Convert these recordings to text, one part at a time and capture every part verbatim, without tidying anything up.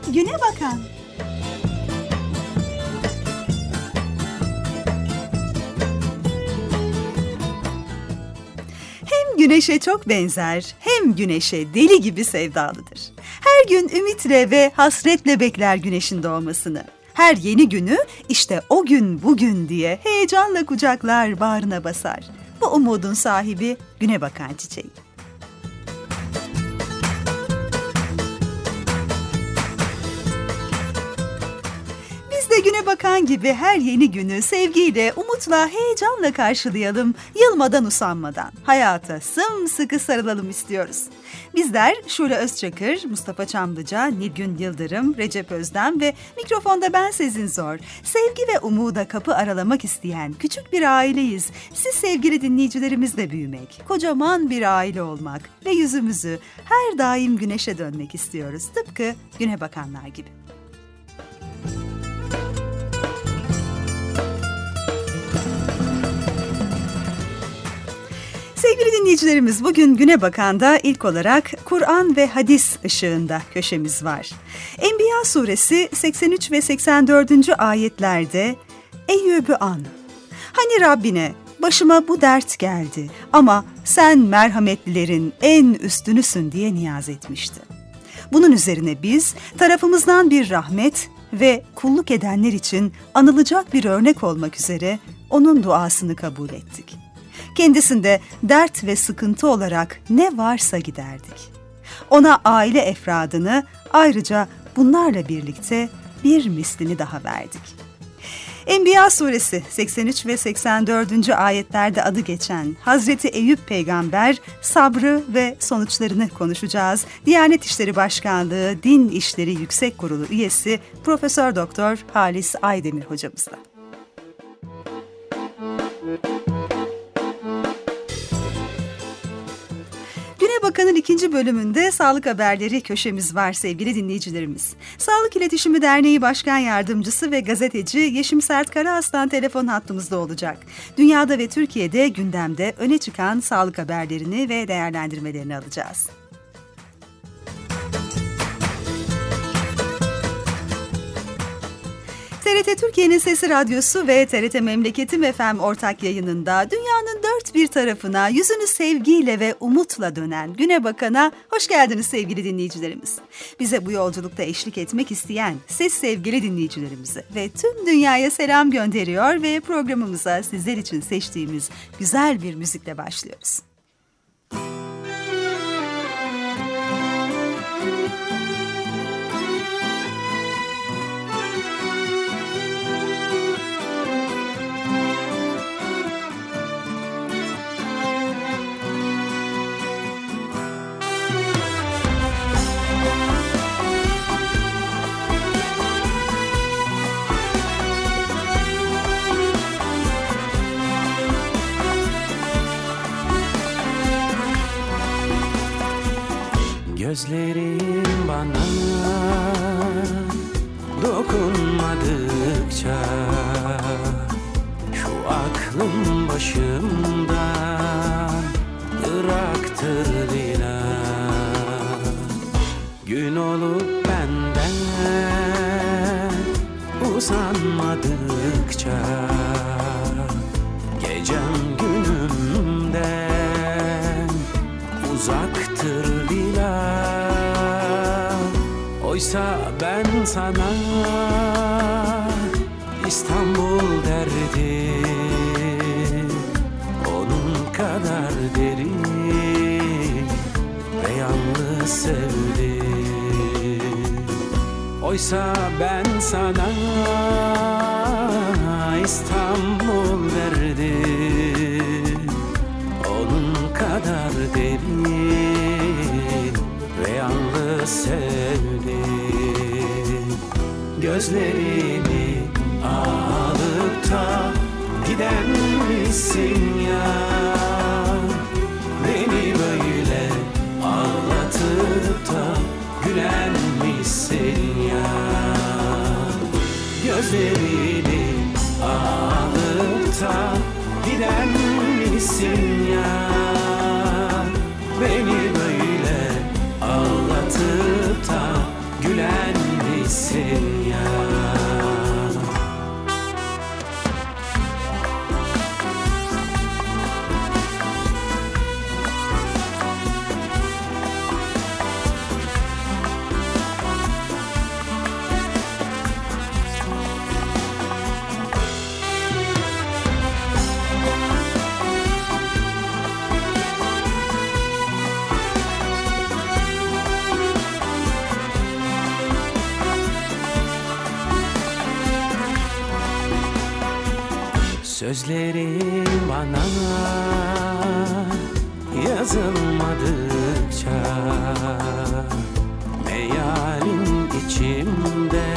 Güne Bakan. Hem güneşe çok benzer, hem güneşe deli gibi sevdalıdır. Her gün ümitle ve hasretle bekler güneşin doğmasını. Her yeni günü işte o gün bugün diye heyecanla kucaklar, bağrına basar. Bu umudun sahibi güne bakan çiçeği. Biz de güne bakan gibi her yeni günü sevgiyle, umutla, heyecanla karşılayalım, yılmadan usanmadan. Hayata sımsıkı sarılalım istiyoruz. Bizler Şule Özçakır, Mustafa Çamlıca, Nilgün Yıldırım, Recep Özdem ve mikrofonda ben Sezin Zor. Sevgi ve umuda kapı aralamak isteyen küçük bir aileyiz. Siz sevgili dinleyicilerimizle büyümek, kocaman bir aile olmak ve yüzümüzü her daim güneşe dönmek istiyoruz. Tıpkı güne bakanlar gibi. Sevgili dinleyicilerimiz, bugün Güne Bakan'da ilk olarak Kur'an ve hadis ışığında köşemiz var. Enbiya suresi seksen üç ve seksen dördüncü ayetlerde Eyyub'u an. Hani Rabbine başıma bu dert geldi ama sen merhametlilerin en üstünüsün diye niyaz etmişti. Bunun üzerine biz tarafımızdan bir rahmet ve kulluk edenler için anılacak bir örnek olmak üzere onun duasını kabul ettik. Kendisinde dert ve sıkıntı olarak ne varsa giderdik. Ona aile efradını, ayrıca bunlarla birlikte bir mislini daha verdik. Enbiya suresi seksen üç ve seksen dördüncü ayetlerde adı geçen Hazreti Eyüp peygamber sabrı ve sonuçlarını konuşacağız. Diyanet İşleri Başkanlığı Din İşleri Yüksek Kurulu üyesi Profesör Doktor Halis Aydemir hocamızla. Güne Bakan'ın ikinci bölümünde sağlık haberleri köşemiz var sevgili dinleyicilerimiz. Sağlık İletişimi Derneği Başkan Yardımcısı ve gazeteci Yeşim Sert Karaaslan telefon hattımızda olacak. Dünyada ve Türkiye'de gündemde öne çıkan sağlık haberlerini ve değerlendirmelerini alacağız. T R T Türkiye'nin Sesi Radyosu ve T R T Memleketim F M ortak yayınında dünyanın dört bir tarafına yüzünü sevgiyle ve umutla dönen Güne Bakan'a hoş geldiniz sevgili dinleyicilerimiz. Bize bu yolculukta eşlik etmek isteyen siz sevgili dinleyicilerimize ve tüm dünyaya selam gönderiyor ve programımıza sizler için seçtiğimiz güzel bir müzikle başlıyoruz. Gözlerin bana dokunmadıkça şu aklım başımdan ıraktır lila. Gün olup benden uzanmadıkça gecem günümden uzaktır lila. Oysa ben sana İstanbul derdim onun kadar derin ve yalnız sevdim. Oysa ben sana İstanbul derdim onun kadar derin ve yalnız sevdim. Gözlerini alıp da giden misin ya? Beni böyle ağlatıp da gülen misin ya? Gözlerini alıp da giden misin ya? Beni böyle ağlatıp da gülen misin Sözlerin bana yazılmadıkça meyalim içimde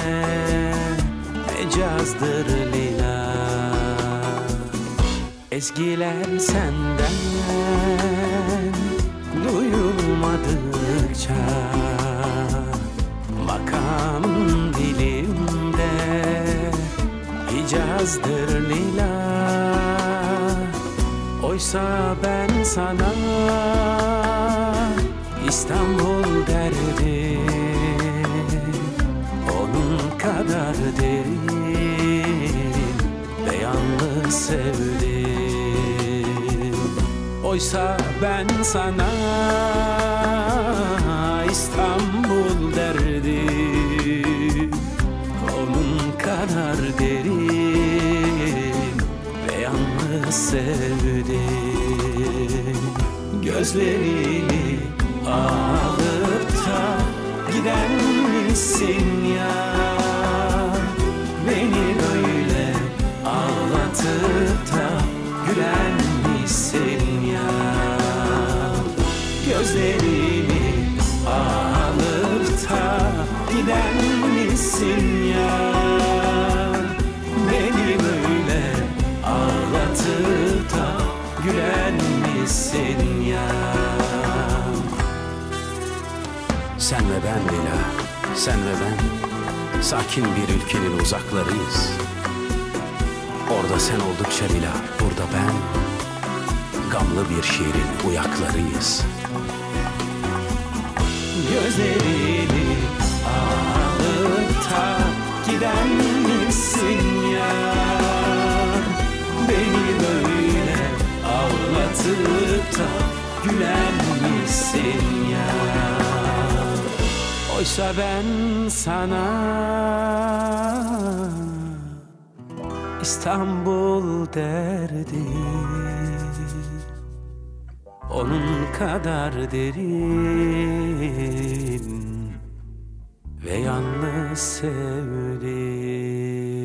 mecazdır lila. Ezgiler senden duyulmadıkça makam dilimde Hicazdır lila. Oysa ben sana İstanbul derdim, onun kadar derin ve yalnız sevdim. Oysa ben sana İstanbul derdim, onun kadar derin ve yalnız sevdim. Gözlerini alıp da giden misin ya? Beni böyle ağlatıp da gülen misin ya? Gözlerini alıp da giden misin ya? Beni böyle ağlatıp da gülen misin ya? Sen ve ben Leyla, sen ve ben sakin bir ülkenin uzaklarıyız. Orada sen oldukça Leyla, burada ben gamlı bir şiirin uyaklarıyız. Gözlerini alıp da giden misin ya? Beni böyle ağlatıp da gülen misin ya? Oysa ben sana İstanbul derdim, onun kadar derin ve yalnız sevdim.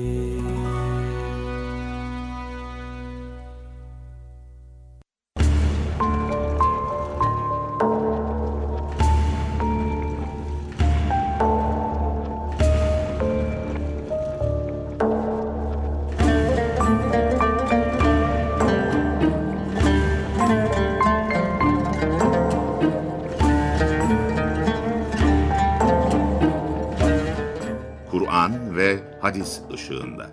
Kur'an ve hadis ışığında.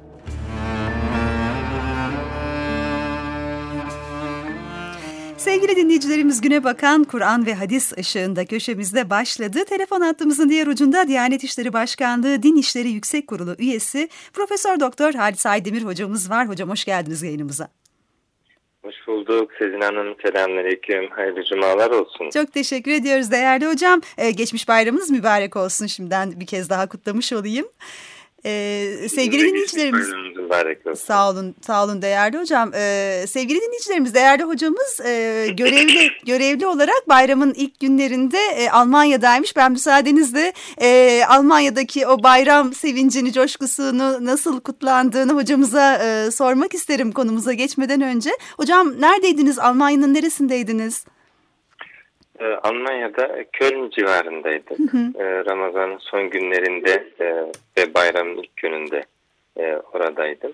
Sevgili dinleyicilerimiz, güne bakan Kur'an ve hadis ışığında köşemizde başladı. Telefon hattımızın diğer ucunda Diyanet İşleri Başkanlığı Din İşleri Yüksek Kurulu üyesi Profesör Doktor Halis Aydemir hocamız var. Hocam hoş geldiniz yayınımıza. Hoş bulduk Sezin Hanım. Selamünaleyküm. Hayırlı cumalar olsun. Çok teşekkür ediyoruz değerli hocam. Ee, geçmiş bayramınız mübarek olsun. Şimdiden bir kez daha kutlamış olayım. Ee, sevgili dinleyicilerimiz, sağ olun, sağ olun değerli hocam. Ee, sevgili dinleyicilerimiz, değerli hocamız e, görevli görevli olarak bayramın ilk günlerinde e, Almanya'daymış. Ben müsaadenizle e, Almanya'daki o bayram sevincini, coşkusunu nasıl kutlandığını hocamıza e, sormak isterim konumuza geçmeden önce. Hocam neredeydiniz? Almanya'nın neresindeydiniz? Ee, Almanya'da Köln civarındaydık. Hı hı. Ee, Ramazan'ın son günlerinde e, ve bayramın ilk gününde e, oradaydım.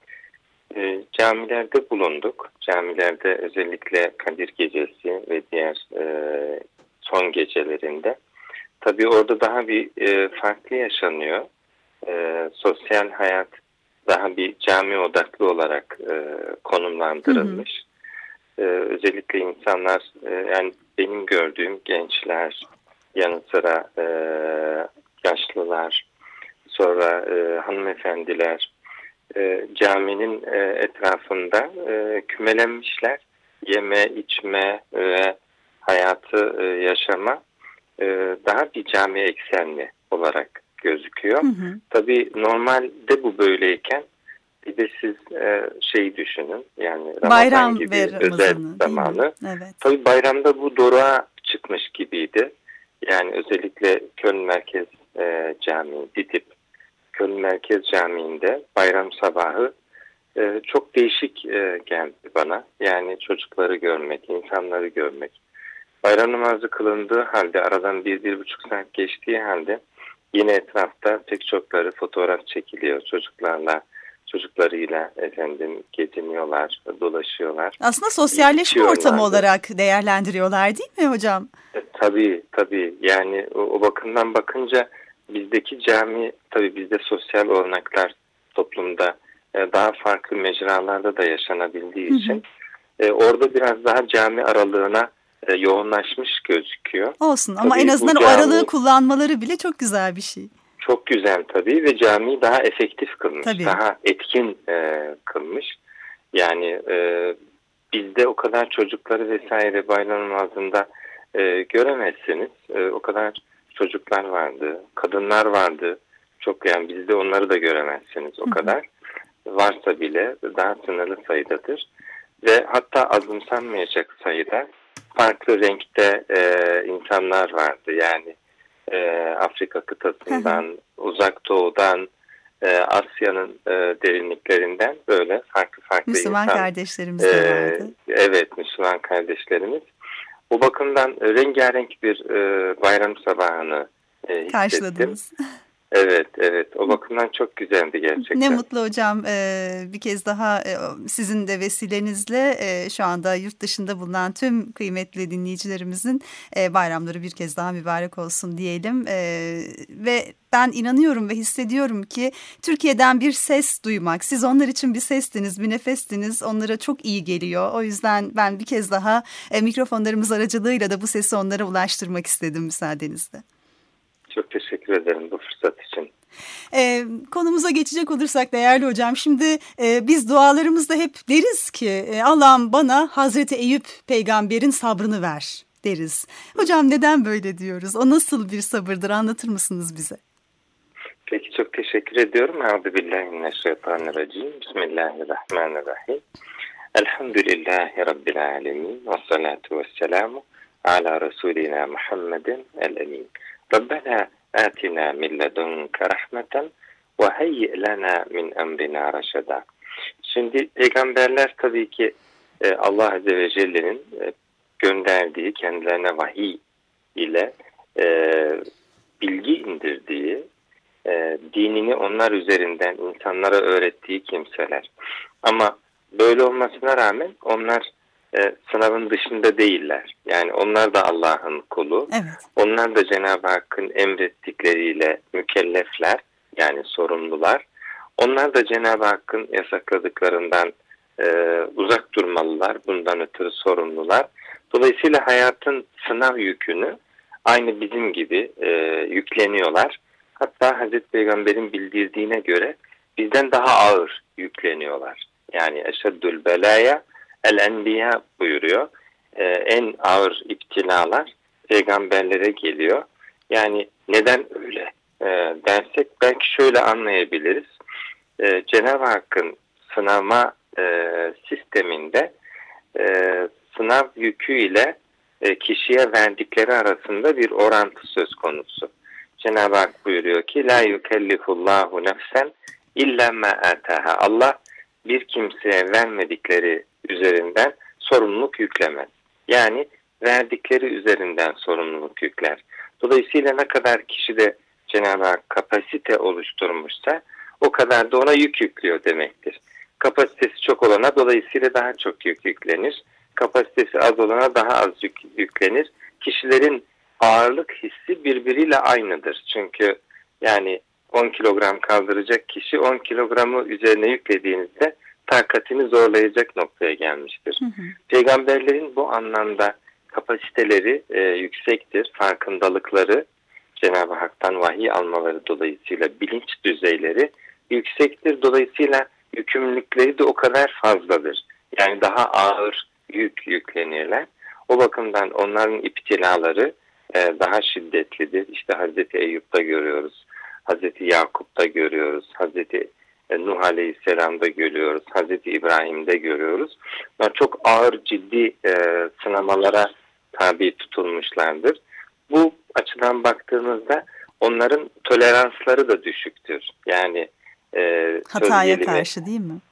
E, camilerde bulunduk. Camilerde özellikle Kadir Gecesi ve diğer e, son gecelerinde. Tabii orada daha bir e, farklı yaşanıyor. E, sosyal hayat daha bir cami odaklı olarak e, konumlandırılmış. Hı hı. E, özellikle insanlar e, yani benim gördüğüm gençler, yanı sıra e, yaşlılar, sonra e, hanımefendiler e, caminin e, etrafında e, kümelenmişler. Yeme, içme ve hayatı e, yaşama e, daha bir cami eksenli olarak gözüküyor. Hı hı. Tabii normalde bu böyleyken bir de siz e, şeyi düşünün, yani Ramazan bayram gibi özel zamanı. Evet. Tabii bayramda bu doruğa çıkmış gibiydi. Yani özellikle Köln Merkez e, Camii, Didip Köln Merkez Camii'nde bayram sabahı e, çok değişik e, geldi bana. Yani çocukları görmek, insanları görmek. Bayram namazı kılındığı halde, aradan bir, bir buçuk saat geçtiği halde yine etrafta pek çokları fotoğraf çekiliyor çocuklarla. Çocuklarıyla efendim geziniyorlar, dolaşıyorlar. Aslında sosyalleşme ortamı olarak değerlendiriyorlar değil mi hocam? E, tabii tabii yani o, o bakımdan bakınca bizdeki cami, tabii bizde sosyal olanaklar toplumda e, daha farklı mecralarda da yaşanabildiği için e, orada biraz daha cami aralığına e, yoğunlaşmış gözüküyor. Olsun ama tabii en azından cami, o aralığı kullanmaları bile çok güzel bir şey. Çok güzel tabii ve camiyi daha efektif kılmış, tabii. daha etkin e, kılmış. Yani e, bizde o kadar çocukları vesaire bayram namazında e, göremezsiniz. E, o kadar çocuklar vardı, kadınlar vardı. Çok, yani bizde onları da göremezsiniz o kadar. Varsa bile daha sınırlı sayıdadır. Ve hatta azımsanmayacak sayıda farklı renkte e, insanlar vardı. Yani e, Afrika kıtasından, Uzak Doğu'dan, e, Asya'nın e, derinliklerinden böyle farklı farklı Müslüman insan. kardeşlerimiz de vardı. E, evet, Müslüman kardeşlerimiz. O bakımdan rengarenk bir e, bayram sabahını e, hissettim. Karşıladınız. Evet, evet. O bakımdan çok güzeldi gerçekten. Ne mutlu hocam. Ee, bir kez daha e, sizin de vesilenizle e, şu anda yurt dışında bulunan tüm kıymetli dinleyicilerimizin e, bayramları bir kez daha mübarek olsun diyelim. E, ve ben inanıyorum ve hissediyorum ki Türkiye'den bir ses duymak, siz onlar için bir sestiniz, bir nefestiniz, onlara çok iyi geliyor. O yüzden ben bir kez daha e, mikrofonlarımız aracılığıyla da bu sesi onlara ulaştırmak istedim müsaadenizle. Çok teşekkür ederim bu fırsat için. Ee, konumuza geçecek olursak değerli hocam, şimdi e, biz dualarımızda hep deriz ki e, Allah'ım bana Hazreti Eyüp peygamberin sabrını ver deriz. Hocam neden böyle diyoruz? O nasıl bir sabırdır, anlatır mısınız bize? Peki, çok teşekkür ediyorum. Euzubillahimineşşeytanirracim. Bismillahirrahmanirrahim. Elhamdülillahi Rabbil alemin. Ve salatu ve selamu ala Resulina Muhammedin el-emin. Rabbena atina min ledunke rahmeten ve heyyi lana min emrina raşada. Şimdi peygamberler tabii ki Allah Azze ve Celle'nin gönderdiği, kendilerine vahiy ile e, bilgi indirdiği, e, dinini onlar üzerinden insanlara öğrettiği kimseler. Ama böyle olmasına rağmen onlar e, sınavın dışında değiller. Yani onlar da Allah'ın kulu. Evet. Onlar da Cenab-ı Hakk'ın emrettikleriyle mükellefler, yani sorumlular. Onlar da Cenab-ı Hakk'ın yasakladıklarından e, uzak durmalılar. Bundan ötürü sorumlular. Dolayısıyla hayatın sınav yükünü aynı bizim gibi e, yükleniyorlar. Hatta Hazreti Peygamber'in bildirdiğine göre bizden daha ağır yükleniyorlar. Yani eşeddül belaya el enbiya buyuruyor. Ee, en ağır iptilalar peygamberlere geliyor. Yani neden öyle ee, dersek belki şöyle anlayabiliriz. Ee, Cenab-ı Hakk'ın sınama e, sisteminde e, sınav yükü ile e, kişiye verdikleri arasında bir orantı söz konusu. Cenab-ı Hak buyuruyor ki la yukellifullahu nefsen illa ma ataha. Allah bir kimseye vermedikleri üzerinden sorumluluk yüklemez. Yani verdikleri üzerinden sorumluluk yükler. Dolayısıyla ne kadar kişide Cenab-ı Hak kapasite oluşturmuşsa o kadar da ona yük yüklüyor demektir. Kapasitesi çok olana dolayısıyla daha çok yük yüklenir. Kapasitesi az olana daha az yük yüklenir. Kişilerin ağırlık hissi birbiriyle aynıdır. Çünkü yani on kilogram kaldıracak kişi on kilogramı üzerine yüklediğinizde takatini zorlayacak noktaya gelmiştir. Hı hı. Peygamberlerin bu anlamda kapasiteleri e, yüksektir. Farkındalıkları, Cenab-ı Hak'tan vahiy almaları dolayısıyla bilinç düzeyleri yüksektir. Dolayısıyla yükümlülükleri de o kadar fazladır. Yani daha ağır yük yüklenirler. O bakımdan onların iptilaları e, daha şiddetlidir. İşte Hazreti Eyüp'te görüyoruz. Hazreti Yakup'ta görüyoruz. Hazreti Nuh Aleyhisselam'da görüyoruz. Hazreti İbrahim'de görüyoruz. Bunlar çok ağır, ciddi e, sınamalara tabi tutulmuşlardır. Bu açıdan baktığımızda onların toleransları da düşüktür. Yani e, hataya karşı değil mi?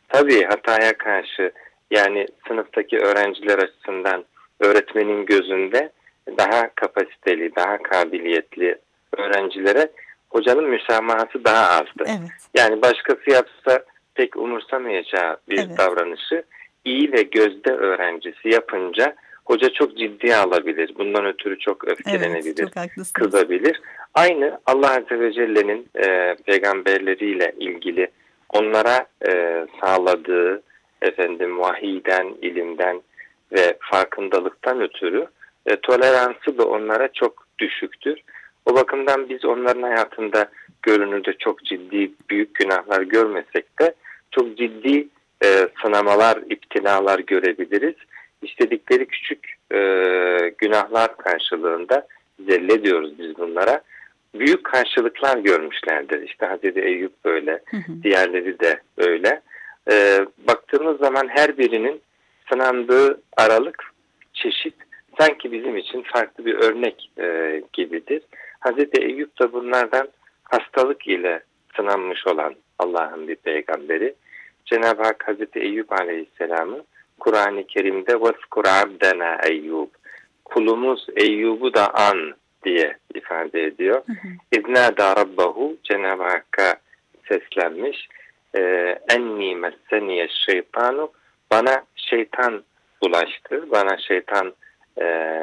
Tabii hataya karşı, yani sınıftaki öğrenciler açısından öğretmenin gözünde daha kapasiteli, daha kabiliyetli öğrencilere hocanın müsamahası daha azdı. Evet. Yani başkası yapsa pek umursamayacağı bir Evet. davranışı iyi ve gözde öğrencisi yapınca hoca çok ciddiye alabilir. Bundan ötürü çok öfkelenebilir, Evet, çok haklısınız. kızabilir. Aynı Allah Azze ve Celle'nin e, peygamberleriyle ilgili onlara e, sağladığı efendim vahiyden, ilimden ve farkındalıktan ötürü e, toleransı da onlara çok düşüktür. O bakımdan biz onların hayatında görünürde çok ciddi büyük günahlar görmesek de çok ciddi e, sınamalar, iptilalar görebiliriz. İstedikleri küçük e, günahlar karşılığında zelle diyoruz biz bunlara. Büyük karşılıklar görmüşlerdir. İşte Hazreti Eyüp böyle, hı hı. diğerleri de öyle. E, baktığımız zaman her birinin sınandığı aralık, çeşit sanki bizim için farklı bir örnek e, gibidir. Hazreti Eyüp da bunlardan hastalık ile sınanmış olan Allah'ın bir peygamberi. Cenab-ı Hak Hazreti Eyüp Aleyhisselam'ı Kur'an-ı Kerim'de وَذْكُرْ عَبْدَنَا Eyyub, kulumuz Eyyub'u da an diye ifade ediyor. اِذْنَادَى رَبَّهُ, Cenab-ı Hakk'a seslenmiş. اَنِّي مَسَّنِيَ الشَّيْطَانُ, bana şeytan bulaştı, bana şeytan e,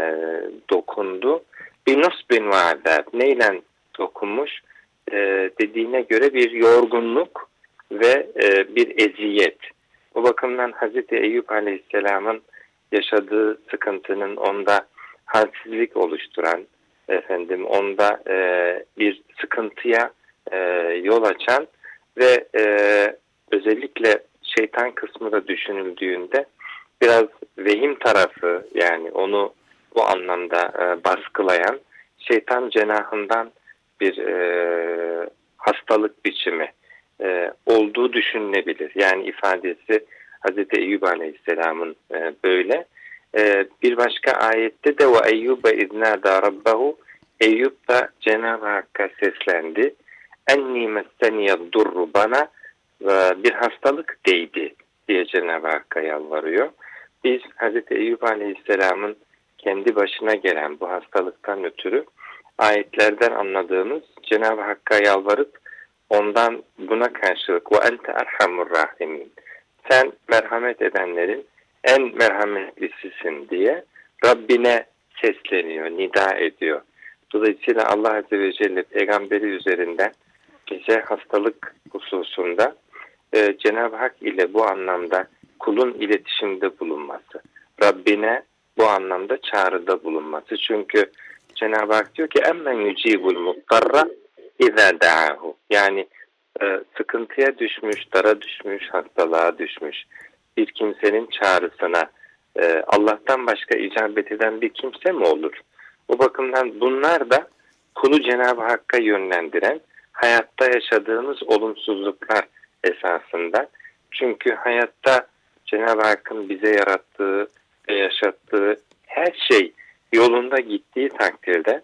dokundu. بِنُصْبٍ وَعَذَابٍ, neyle dokunmuş? E, dediğine göre bir yorgunluk ve e, bir eziyet. O bakımdan Hazreti Eyüp Aleyhisselam'ın yaşadığı sıkıntının onda halsizlik oluşturan, efendim onda e, bir sıkıntıya e, yol açan ve e, özellikle şeytan kısmı da düşünüldüğünde biraz vehim tarafı, yani onu bu anlamda e, baskılayan şeytan cenahından bir e, hastalık biçimi e, olduğu düşünülebilir. Yani ifadesi Hazreti Eyüp Aleyhisselam'ın e, böyle. E, bir başka ayette de ve Eyyube iznâdâ rabbahu, Eyüp da Cenab-ı Hakk'a seslendi. Enni messeniyed-durru, bana e, bir hastalık değdi diye Cenab-ı Hakk'a yalvarıyor. Biz Hazreti Eyüp Aleyhisselam'ın kendi başına gelen bu hastalıktan ötürü ayetlerden anladığımız Cenab-ı Hakk'a yalvarıp ondan buna karşılık ve ente erhamur rahimin, sen merhamet edenlerin en merhametlisisin diye Rabbine sesleniyor, nida ediyor. Dolayısıyla Allah Azze ve Celle peygamberi üzerinden bize hastalık hususunda e, Cenab-ı Hak ile bu anlamda kulun iletişimde bulunması, Rabbine bu anlamda çağrıda bulunması. Çünkü Cenab-ı Hak diyor ki emmen yucibul muttarra izâ da'ahu, yani e, sıkıntıya düşmüş, dara düşmüş, hastalığa düşmüş bir kimsenin çağrısına e, Allah'tan başka icabet eden bir kimse mi olur? O bakımdan bunlar da kulu Cenab-ı Hakk'a yönlendiren hayatta yaşadığımız olumsuzluklar esasında. Çünkü hayatta Cenab-ı Hakk'ın bize yarattığı ve yaşattığı her şey yolunda gittiği takdirde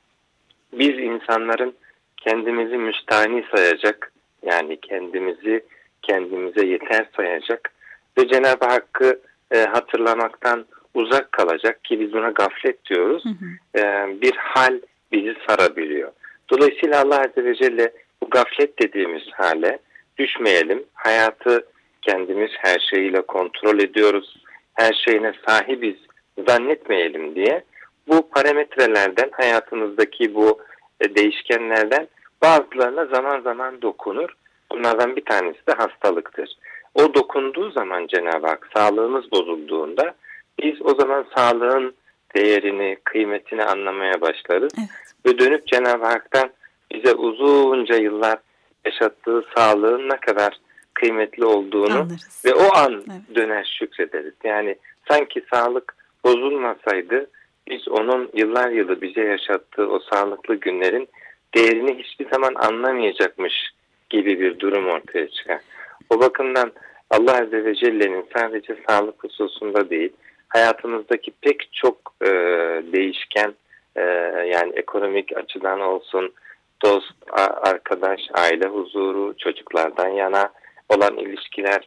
biz insanların kendimizi müstahni sayacak, yani kendimizi kendimize yeter sayacak ve Cenab-ı Hakk'ı e, hatırlamaktan uzak kalacak, ki biz buna gaflet diyoruz, hı hı. E, bir hal bizi sarabiliyor. Dolayısıyla Allah Azze ve Celle bu gaflet dediğimiz hale düşmeyelim. Hayatı kendimiz her şeyiyle kontrol ediyoruz, her şeyine sahibiz zannetmeyelim diye bu parametrelerden, hayatımızdaki bu e, değişkenlerden bazılarına zaman zaman dokunur. Bunlardan bir tanesi de hastalıktır. O dokunduğu zaman Cenab-ı Hak, sağlığımız bozulduğunda biz o zaman sağlığın değerini, kıymetini anlamaya başlarız. Evet. Ve dönüp Cenab-ı Hak'tan bize uzunca yıllar yaşattığı sağlığın ne kadar kıymetli olduğunu anlarız ve o an evet. döner şükrederiz. Yani sanki sağlık bozulmasaydı biz onun yıllar yılı bize yaşattığı o sağlıklı günlerin değerini hiçbir zaman anlamayacakmış gibi bir durum ortaya çıkar. O bakımdan Allah Azze ve Celle'nin sadece sağlık hususunda değil, hayatımızdaki pek çok e, değişken, e, yani ekonomik açıdan olsun, dost, arkadaş, aile huzuru, çocuklardan yana olan ilişkiler,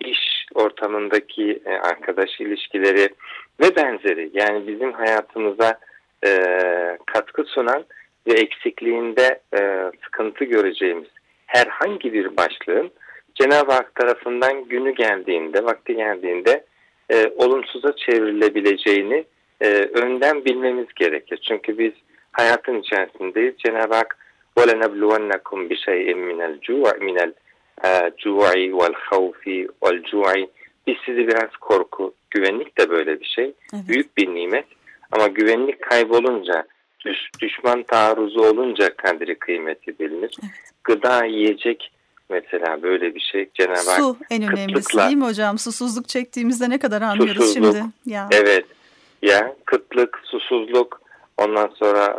iş ortamındaki e, arkadaş ilişkileri ve benzeri, yani bizim hayatımıza e, katkı sunan ve eksikliğinde e, sıkıntı göreceğimiz herhangi bir başlığın Cenab-ı Hak tarafından günü geldiğinde, vakti geldiğinde e, olumsuza çevrilebileceğini e, önden bilmemiz gerekir. Çünkü biz hayatın içerisindeyiz. Cenab-ı Hak وَلَنَبْلُوَنَّكُمْ بِشَيْءٍ مِنَ الْجُوعِ مِنَ الْجُوعِ وَالْخَوْفِ وَالْجُوعِ Biz sizi biraz korku, güvenlik de böyle bir şey. Evet. Büyük bir nimet. Ama güvenlik kaybolunca, düş, düşman taarruzu olunca kadri kıymeti bilinir. Evet. Gıda, yiyecek mesela böyle bir şey. Cenab-ı Hak su en önemlisi değil mi hocam? Susuzluk çektiğimizde ne kadar anlıyoruz susuzluk, şimdi. Ya. Evet. Ya kıtlık, susuzluk, ondan sonra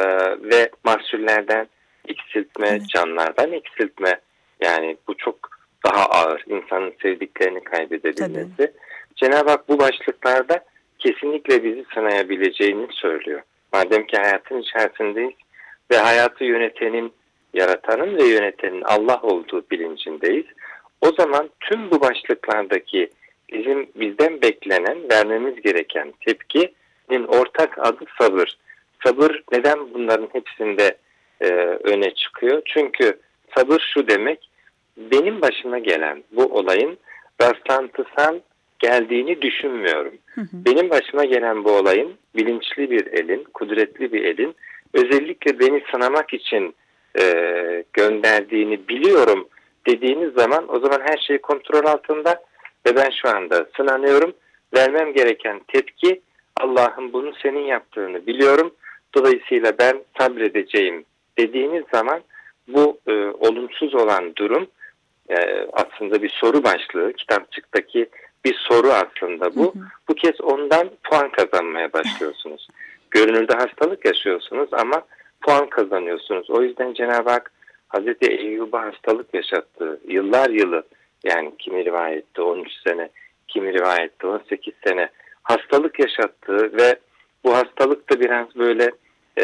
ve mahsullerden eksiltme, evet. canlardan eksiltme. Yani bu çok daha ağır. İnsanın sevdiklerini kaybedebilmesi. Tabii. Cenab-ı Hak bu başlıklarda kesinlikle bizi sınayabileceğini söylüyor. Madem ki hayatın içerisindeyiz ve hayatı yönetenin, yaratanın ve yönetenin Allah olduğu bilincindeyiz. O zaman tüm bu başlıklardaki bizim bizden beklenen, vermemiz gereken tepkinin ortak adı sabır. Sabır neden bunların hepsinde e, öne çıkıyor? Çünkü sabır şu demek, benim başıma gelen bu olayın rastlantısal geldiğini düşünmüyorum. Hı hı. Benim başıma gelen bu olayın bilinçli bir elin, kudretli bir elin özellikle beni sınamak için e, gönderdiğini biliyorum dediğiniz zaman o zaman her şey kontrol altında ve ben şu anda sınanıyorum. Vermem gereken tepki Allah'ın bunu senin yaptığını biliyorum. Dolayısıyla ben sabredeceğim dediğiniz zaman bu e, olumsuz olan durum e, aslında bir soru başlığı. Kitapçıktaki bir soru aslında bu. Hı hı. Bu kez ondan puan kazanmaya başlıyorsunuz. Görünürde hastalık yaşıyorsunuz ama puan kazanıyorsunuz. O yüzden Cenab-ı Hak Hazreti Eyyub'a hastalık yaşattığı yıllar yılı, yani kimi rivayette on üç sene, kimi rivayette on sekiz sene hastalık yaşattığı ve bu hastalık da biraz böyle e,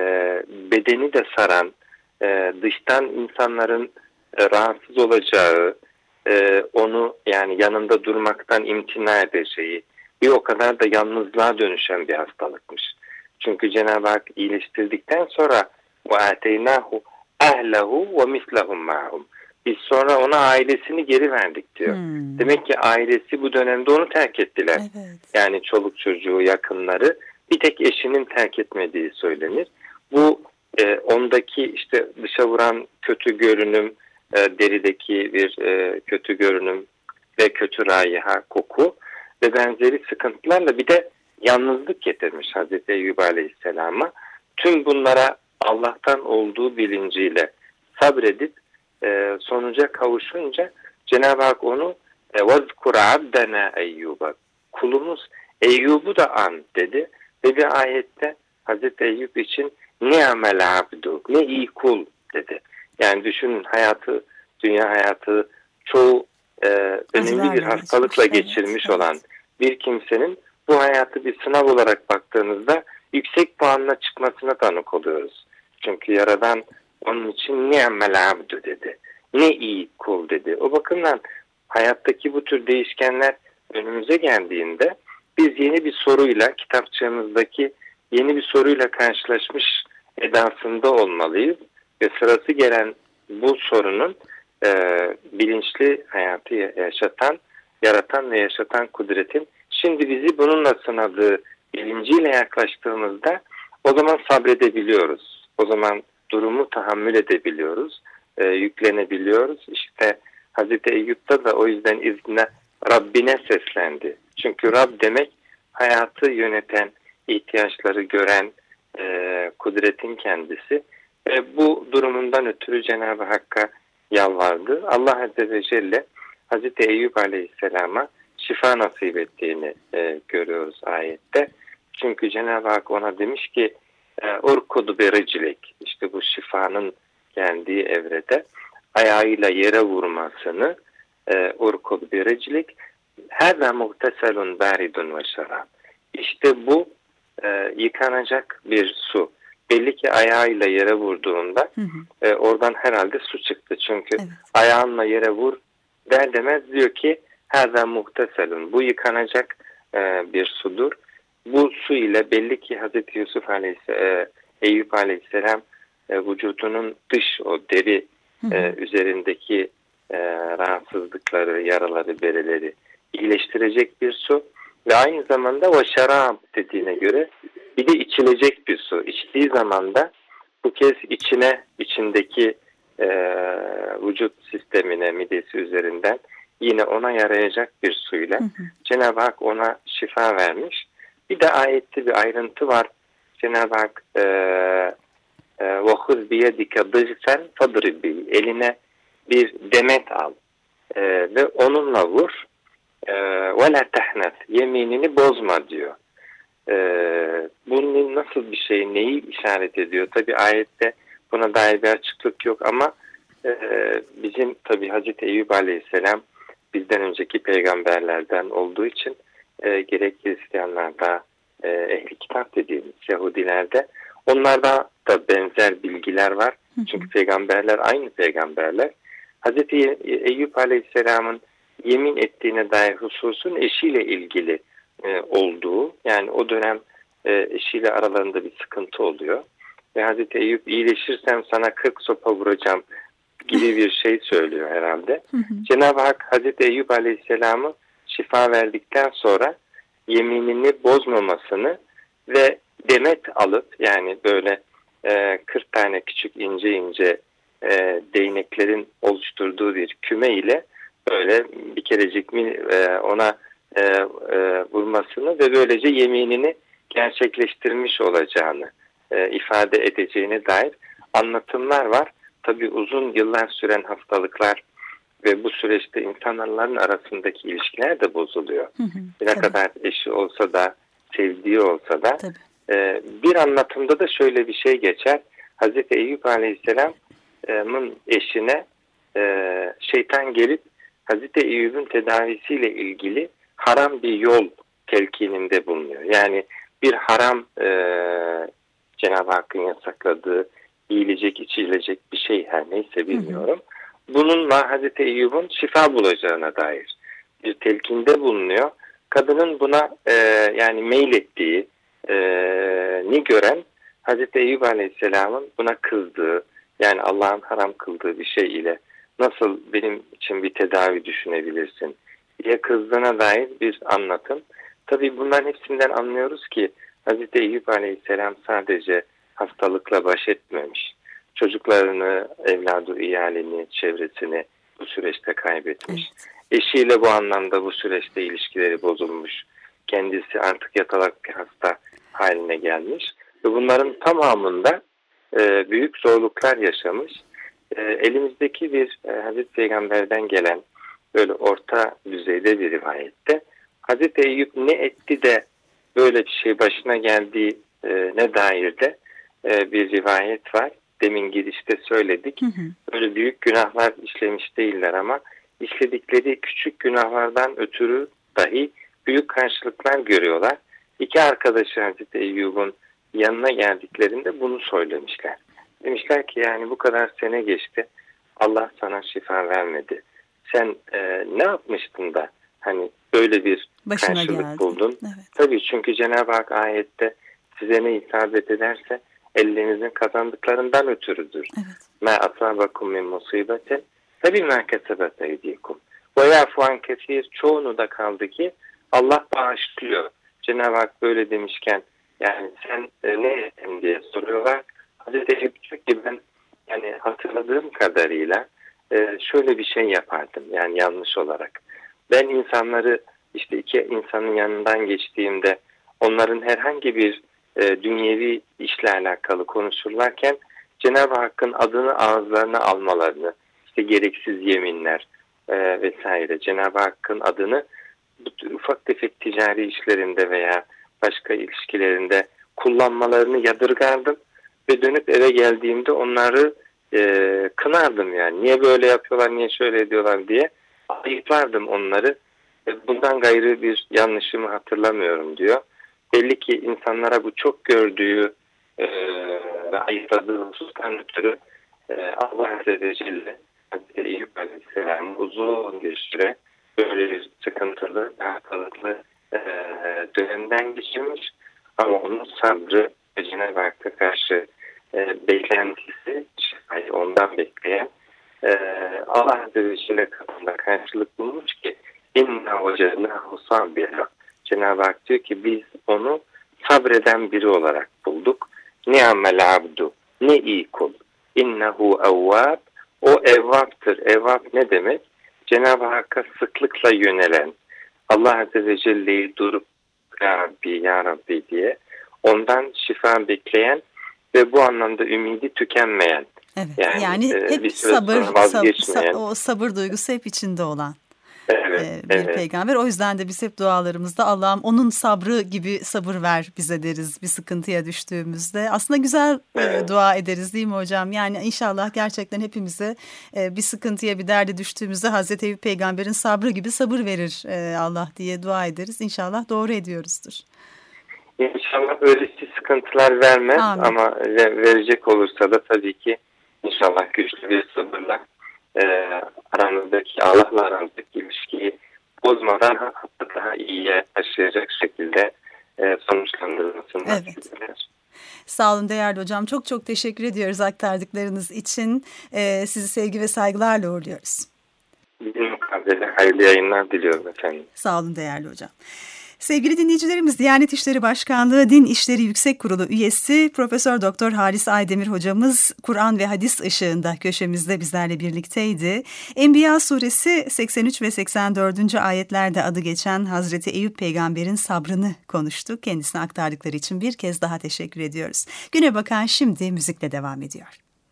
bedeni de saran, e, dıştan insanların e, rahatsız olacağı, e, onu yani yanında durmaktan imtina edeceği, bir o kadar da yalnızlığa dönüşen bir hastalıkmış. Çünkü Cenab-ı Hak iyileştirdikten sonra وَاَتَيْنَاهُ اَهْلَهُ وَمِثْلَهُمْ مَعْهُمْ Biz sonra ona ailesini geri verdik diyor. Hmm. Demek ki ailesi bu dönemde onu terk ettiler. Evet. Yani çoluk çocuğu, yakınları, bir tek eşinin terk etmediği söylenir. Bu e, ondaki işte dışa vuran kötü görünüm, e, derideki bir e, kötü görünüm ve kötü raiha, koku ve benzeri sıkıntılarla bir de yalnızlık getirmiş Hazreti Eyyub Aleyhisselam'a. Tüm bunlara Allah'tan olduğu bilinciyle sabredip e, sonuca kavuşunca Cenab-ı Hak onu وَذْكُرْ عَبْدَنَا Eyyub'a kulumuz Eyyub'u da an dedi ve bir ayette Hazreti Eyyub için ni'mel abdu, ne iyi kul dedi. Yani düşünün, hayatı, dünya hayatı çoğu e, önemli bir hastalıkla geçirmiş evet, olan bir kimsenin bu hayatı bir sınav olarak baktığınızda yüksek puanla çıkmasına tanık oluyoruz. Çünkü Yaradan onun için ni'mel abdu dedi. Ne iyi kul dedi. O bakımdan hayattaki bu tür değişkenler önümüze geldiğinde biz yeni bir soruyla, kitapçığımızdaki yeni bir soruyla karşılaşmış edasında olmalıyız. Ve sırası gelen bu sorunun e, bilinçli hayatı yaşatan, yaratan ve yaşatan kudretin şimdi bizi bununla sınadığı bilinciyle yaklaştığımızda o zaman sabredebiliyoruz. O zaman durumu tahammül edebiliyoruz, e, yüklenebiliyoruz. İşte Hazreti Eyyub'da da o yüzden izne Rabbine seslendi. Çünkü Rab demek hayatı yöneten, ihtiyaçları gören e, kudretin kendisi. Ve bu durumundan ötürü Cenab-ı Hakk'a yalvardı. Allah Azze ve Celle Hazreti Eyyub Aleyhisselam'a şifa nasip ettiğini e, görüyoruz ayette. Çünkü Cenab-ı Hak ona demiş ki Urkud bi riclik, işte bu şifanın geldiği evrede ayağıyla yere vurmasını Urkud bi riclik hâzâ muhteselun bâridun ve şarab. İşte bu e, yıkanacak bir su. Belli ki ayağıyla yere vurduğunda hı hı. E, oradan herhalde su çıktı. Çünkü evet. ayağınla yere vur der demez diyor ki hâzâ muhteselun. Bu yıkanacak e, bir sudur. Bu su ile belli ki Hazreti Yusuf Aleyhisselam, e, Eyüp Aleyhisselam e, vücudunun dış o deri e, üzerindeki e, rahatsızlıkları, yaraları, bereleri iyileştirecek bir su ve aynı zamanda o şarab dediğine göre bir de içilecek bir su. İçtiği zaman da bu kez içine, içindeki e, vücut sistemine, midesi üzerinden yine ona yarayacak bir suyla hı hı. Cenab-ı Hak ona şifa vermiş. Bir de ayette bir ayrıntı var. Cenab-ı Hak وَخُذْ بِيَدِكَ ضِغْسًا فَضْرِبِّهِ eline bir demet al e, ve onunla vur. وَلَا تَحْنَثْ yeminini bozma diyor. E, bunun nasıl bir şey, neyi işaret ediyor? Tabi ayette buna dair bir açıklık yok ama e, bizim tabi Hazreti Eyüp Aleyhisselam bizden önceki peygamberlerden olduğu için e, gerek Hristiyanlarda, e, ehli kitap dediğimiz Yahudilerde onlarda da benzer bilgiler var. Hı hı. Çünkü peygamberler aynı peygamberler. Hazreti Eyüp Aleyhisselam'ın yemin ettiğine dair hususun eşiyle ilgili e, olduğu, yani o dönem e, eşiyle aralarında bir sıkıntı oluyor. Ve Hazreti Eyüp iyileşirsem sana kırk sopa vuracağım gibi bir şey söylüyor herhalde. Hı hı. Cenab-ı Hak Hazreti Eyüp Aleyhisselam'ı şifa verdikten sonra yeminini bozmamasını ve demet alıp, yani böyle e, kırk tane küçük ince ince e, değneklerin oluşturduğu bir küme ile böyle bir kerecik mi, e, ona e, e, vurmasını ve böylece yeminini gerçekleştirmiş olacağını e, ifade edeceğine dair anlatımlar var. Tabii uzun yıllar süren hastalıklar ve bu süreçte insanların arasındaki ilişkiler de bozuluyor. Hı hı, ne tabii. kadar eşi olsa da, sevdiği olsa da. E, bir anlatımda da şöyle bir şey geçer. Hazreti Eyüp Aleyhisselam'ın eşine e, şeytan gelip Hazreti Eyüp'ün tedavisiyle ilgili haram bir yol telkininde bulunuyor. Yani bir haram e, Cenab-ı Hakk'ın yasakladığı, yiyecek, içilecek bir şey, her neyse bilmiyorum. Hı hı. Bununla Hazreti Eyyub'un şifa bulacağına dair bir telkinde bulunuyor. Kadının buna e, yani meylettiği e, ni gören Hazreti Eyyub Aleyhisselam'ın buna kızdığı, yani Allah'ın haram kıldığı bir şey ile nasıl benim için bir tedavi düşünebilirsin diye kızdığına dair bir anlatım. Tabii bunların hepsinden anlıyoruz ki Hazreti Eyyub Aleyhisselam sadece hastalıkla baş etmemiş. Çocuklarını, evladı, iyalini, çevresini bu süreçte kaybetmiş. Evet. Eşiyle bu anlamda bu süreçte ilişkileri bozulmuş. Kendisi artık yatalak bir hasta haline gelmiş. Ve bunların tamamında e, büyük zorluklar yaşamış. E, elimizdeki bir e, Hazreti Peygamber'den gelen böyle orta düzeyde bir rivayette Hazreti Eyüp ne etti de böyle bir şey başına geldiği e, ne dair de e, bir rivayet var. Demin girişte söyledik. Hı hı. Böyle büyük günahlar işlemiş değiller ama işledikleri küçük günahlardan ötürü dahi büyük karşılıklar görüyorlar. İki arkadaşı Hazreti Eyyub'un yanına geldiklerinde bunu söylemişler. Demişler ki yani bu kadar sene geçti. Allah sana şifa vermedi. Sen e, ne yapmıştın da hani böyle bir başına karşılık geldi. Buldun? Evet. Tabii çünkü Cenab-ı Hak ayette size ne isabet ederse ellerinizin kazandıklarından ötürüdür. Ma asabakum min musibetin fe bima kesebet eydikum. Ve yafu an kesir, çoğunu da kaldı ki Allah bağışlıyor. Cenab-ı Hak böyle demişken yani sen e, ne ettin diye soruyorlar. Hazreti Eyüp diyor ki ben yani hatırladığım kadarıyla e, şöyle bir şey yapardım yani yanlış olarak. Ben insanları işte iki insanın yanından geçtiğimde onların herhangi bir e, dünyevi işle alakalı konuşurlarken Cenab-ı Hakk'ın adını ağızlarına almalarını, işte gereksiz yeminler e, vesaire Cenab-ı Hakk'ın adını ufak tefek ticari işlerinde veya başka ilişkilerinde kullanmalarını yadırgardım ve dönüp eve geldiğimde onları e, kınardım yani. Niye böyle yapıyorlar, niye şöyle ediyorlar diye ayıplardım onları. E, bundan gayrı bir yanlışımı hatırlamıyorum diyor. Belli ki insanlara bu çok gördüğü e, ve ayıpladığı husustan ötürü e, Allah Azze ve Celle Hazreti Eyüp Aleyhisselam'ı uzun bir süre böyle bir sıkıntılı, hastalıklı e, dönemden geçirmiş. Ama onun sabrı ve Cenab-ı Hakk'a karşı e, beklentisi, şifayı ondan bekleyen e, Allah Azze ve Celle katında karşılık bulmuş ki inna vecednahu sabira. Cenab-ı Hak diyor ki biz onu sabreden biri olarak bulduk. Ni'mel abdu, ne iyi kul. İnnehu evvab, o evvaptır. Evvab ne demek? Cenab-ı Hakk'a sıklıkla yönelen, Allah Azze ve Celle'yi durup Ya Rabbi, Ya Rabbi diye ondan şifa bekleyen ve bu anlamda ümidi tükenmeyen. Evet, yani, yani e, hep sabır, sab, sab, o sabır duygusu hep içinde olan. Evet, bir evet. peygamber. O yüzden de biz hep dualarımızda Allah'ım onun sabrı gibi sabır ver bize deriz bir sıkıntıya düştüğümüzde. Aslında güzel evet. e, dua ederiz değil mi hocam? Yani inşallah gerçekten hepimize e, bir sıkıntıya, bir derde düştüğümüzde Hazreti Eyüp peygamberin sabrı gibi sabır verir e, Allah diye dua ederiz. İnşallah doğru ediyoruzdur. İnşallah öylesi sıkıntılar vermez. Amin. Ama verecek olursa da tabii ki inşallah güçlü bir sabırla E, aramızdaki Allah'la aramızdaki ilişkiyi bozmadan hatta daha iyiye taşıyacak şekilde e, sonuçlandırılmasını evet. eder. Sağ olun değerli hocam. Çok çok teşekkür ediyoruz aktardıklarınız için. E, sizi sevgi ve saygılarla uğurluyoruz. Bir mukabele hayırlı yayınlar diliyorum efendim. Sağ olun değerli hocam. Sevgili dinleyicilerimiz, Diyanet İşleri Başkanlığı Din İşleri Yüksek Kurulu üyesi Profesör Doktor Halis Aydemir hocamız Kur'an ve hadis ışığında köşemizde bizlerle birlikteydi. Enbiya suresi seksen üç ve seksen dördüncü ayetlerde adı geçen Hazreti Eyüp peygamberin sabrını konuştuk. Kendisine aktardıkları için bir kez daha teşekkür ediyoruz. Güne bakan şimdi müzikle devam ediyor.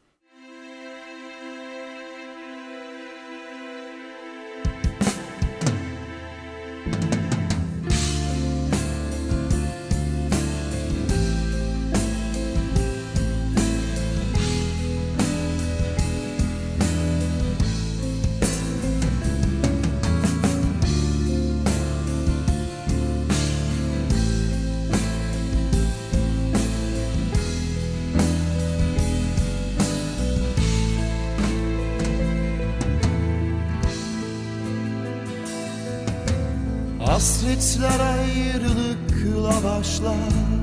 Hasretler ayrılıkla başlar,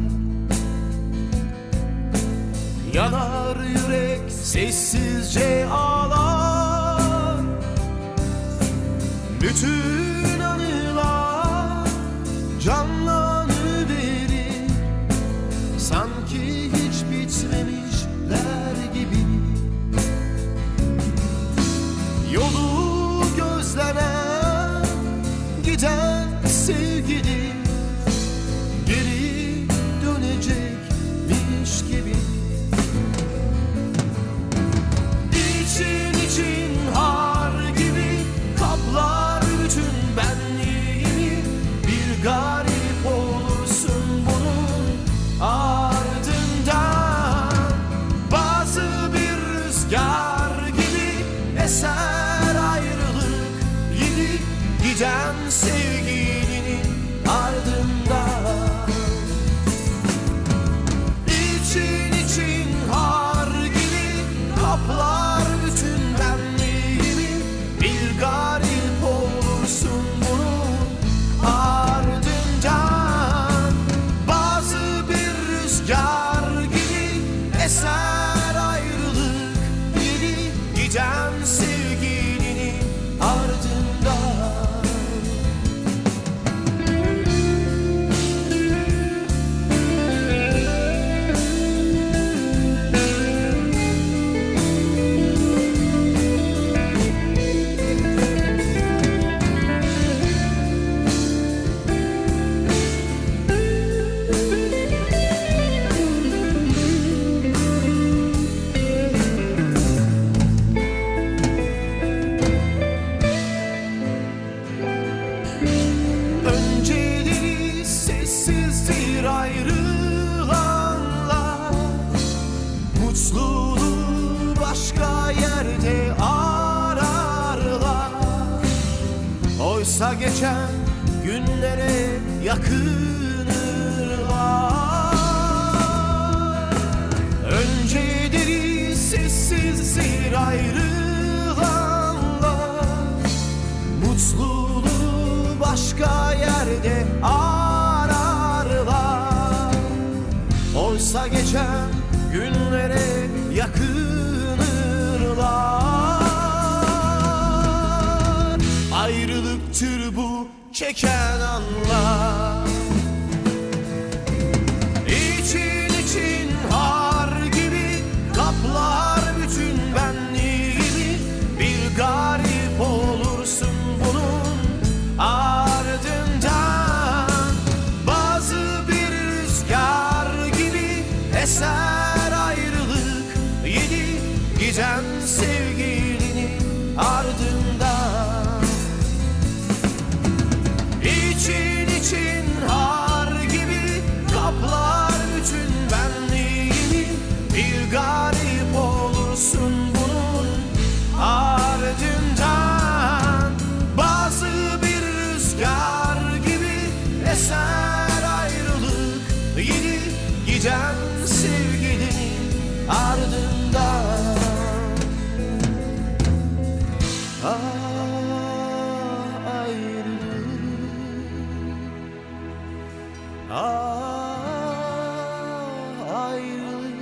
yanar yürek sessizce ağlar. Bütün anılar canlanıverir, sanki hiç bitmemişler gibi. Yolu gözlenen giden sevgili geri dönecekmiş gibi. İçin için har gibi kaplar bütün benliğimi. Bir garip olursun bunun ardından. Bazı bir rüzgar gibi eser ayrılık yedi giden sevgilinin ardından. İçin için har gibi kaplar bütün benliğimi. Bir garip olursun bunun ardından. Bazı bir rüzgar gibi eser ayrılık yedi giden sevgilinin ardından. Önceleri sessizdir ayrılanlar, mutluluğu başka yerde ararlar. Oysa geçen günlere yakınırlar. Önceleri sessizdir ayrılanlar, mutluluğu çeken anlar. İçin için har gibi kaplar bütün benliğimi. Bir garip olursun bunun ardından. Bazı bir rüzgar gibi eser ayrılık, yedi giden sevgilinin ardından. İçin için har gibi kaplar bütün benliğimi. Bir garip olursun bunun ardından. Bazı bir rüzgar gibi eser ayrılık, yedi giden sevgilinin ardından. Ah ayrılık, ah ayrılık.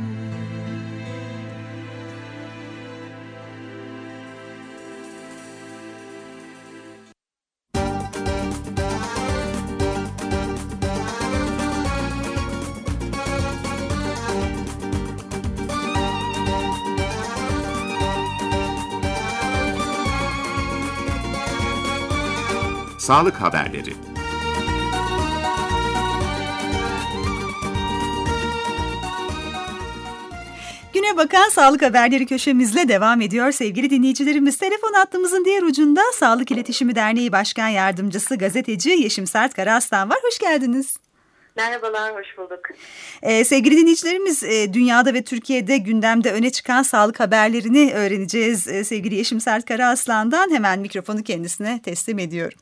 Sağlık haberleri. Güne bakan sağlık haberleri köşemizle devam ediyor sevgili dinleyicilerimiz. Telefon hattımızın diğer ucunda Sağlık İletişimi Derneği Başkan Yardımcısı gazeteci Yeşim Sert Karaaslan var. Hoş geldiniz. Merhabalar, hoş bulduk. Ee, sevgili dinleyicilerimiz, e, dünyada ve Türkiye'de gündemde öne çıkan sağlık haberlerini öğreneceğiz. E, sevgili Yeşim Sert Karaaslan'dan hemen mikrofonu kendisine teslim ediyorum.